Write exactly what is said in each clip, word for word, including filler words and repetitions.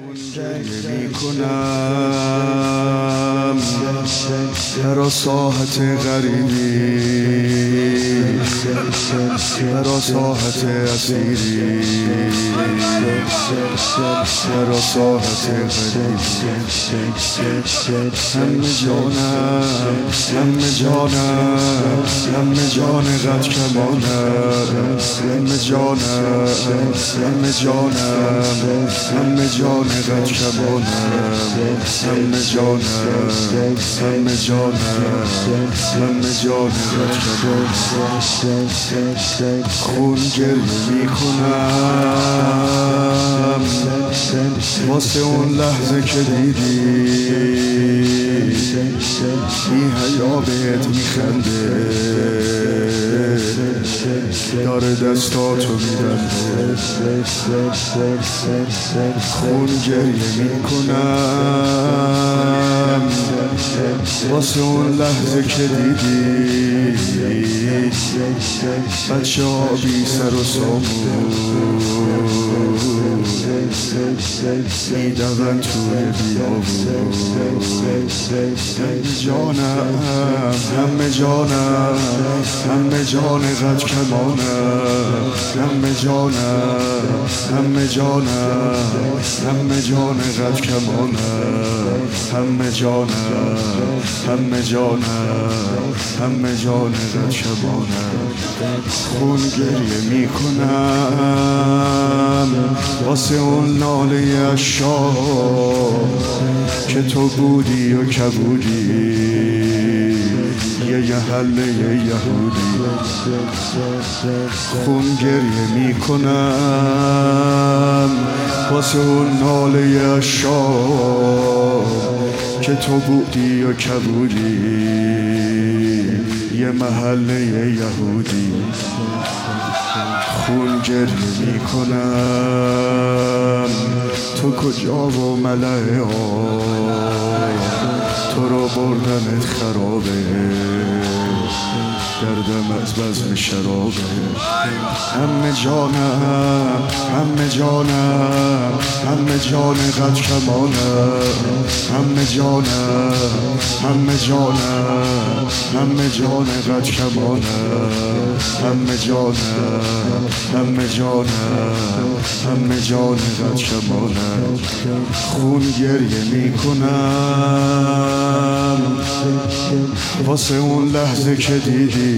می کنم در ساحت غریبی، در ساحت اسیری، در ساحت غریبی. همه جانم، همه جانم، همه جان قد کمانم، همه جانم، همه جانم، همه جان قد کمانم، همه جانم، همه جانم، همه جان قد کمانم. خون گریه می کنم واسه اون لحظه که دیدی بی حیا بهت میخنده، داره دستاتو میبنده. خون گریه می کنم واسه اون لحظه که دیدی بچه ها بی سر و سامون میدون توی بیابون. همه جانم، همه جانم، همه جان قد کمانم، همه جانم، همه جانم، همه جان قد کمانم، همه جانم، همه جانم، همه جان قد کمانم. خون گریه می کنم واسه اون ناله عشاق که تو بودی و کبودی یه یحله یهودی. خون گریه می کنم واسه اون ناله عشاق که تو بودی و کبودی یه محله یهودی. خون گریه می کنم تو کجا و ملعه ها تو رو بردنت خرابه، دردم از بزم شرابه. همه جانم، همه جانم، همه جان قد کمانم، همه جانم، همه جانم، همه جان قد کمانم، همه جانم، همه جانم، همه جان قد کمانم. خون گریه می کنم واسه اون لحظه که دیدی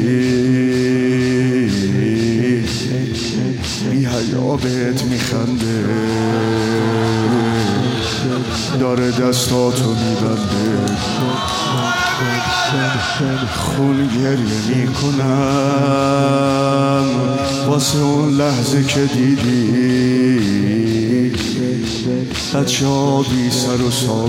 بی حیا بهت میخنده، داره دستاتو میبنده. خون گریه می کنم واسه اون لحظه که دیدی بچه ها بی سر و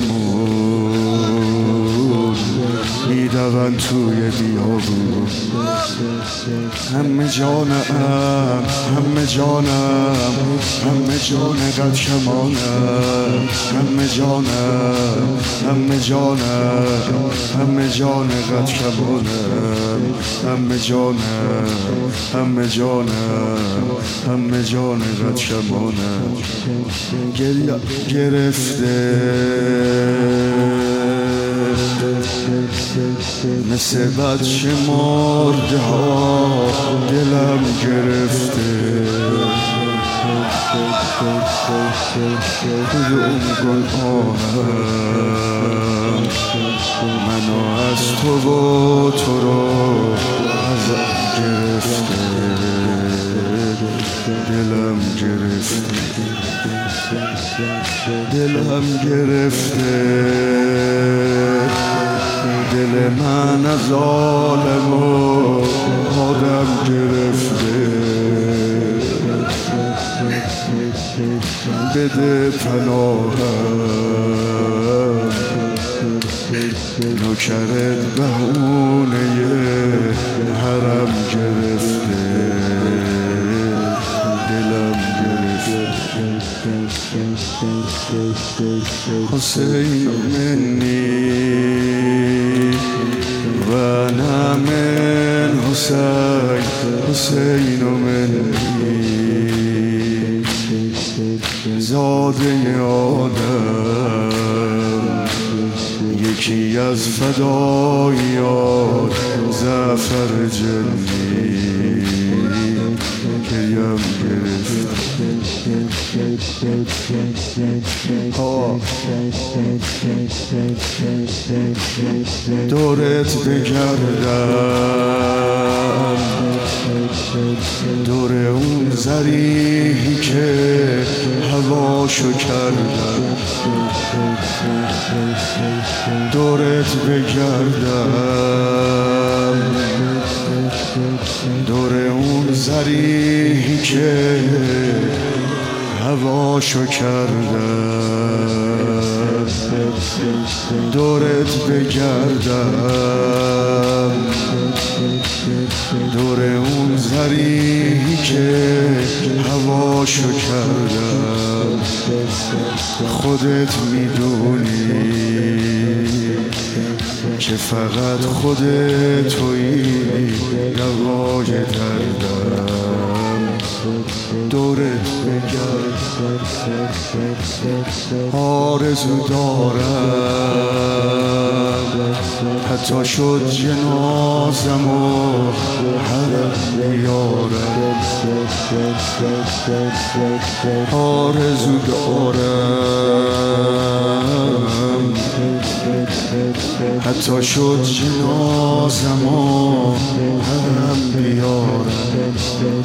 سامون میدون توی بیابون. همه جانم، همه جانم، همه جان قد کمانم، همه جانم، همه جانم، همه جان قد کمانم، همه جانم، همه جانم، همه جان قد کمانم. گریه گرفته مثل بچه مرده ها دلم گرفته، کدوم گل آهم منو از تو و تو رو ازم گرفته، دلم گرفته، دلم گرفته. دل من از ظالم و آدم گرفته، بده پناهم نوکرت بهونه حرم گرفته، دلم گرفته. حسین منی و نه من حسین، حسین منی زار زاده آدم، یکی از فدایان زعفر جلی کریم گرفت. دورت بگردم، دور اون زریحی که هواشو کردم، دورت بگردم، دور اون زریحی که هواشو کردم، دورت بگردم، دور اون زریحی که هواشو کردم. خودت میدونی که فقط خودت تویی دوای دردم. دورت بگردم، آرزو دارم حتی شد جنازم و حرم بیارم. آرزو دارم حتی شد جنازم و حرم بیارم.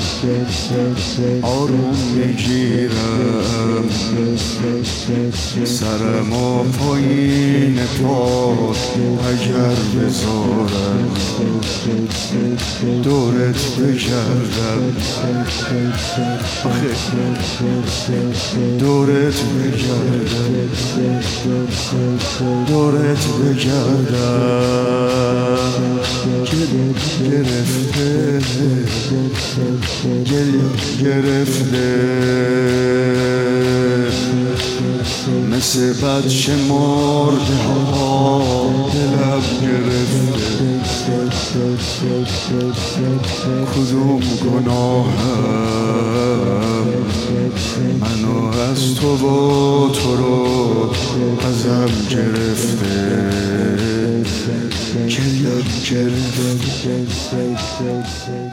آروم میگیرم سرم و پایین پات اگر بذارم. دورت بگردم، دورت بگردم، دورت بگردم. گلت گرفته، گلت گرفته، مثل بچه مرده ها دلم گرفته. کدوم گناهم منو از تو و تو رو ازم گرفته. گریم گرفته.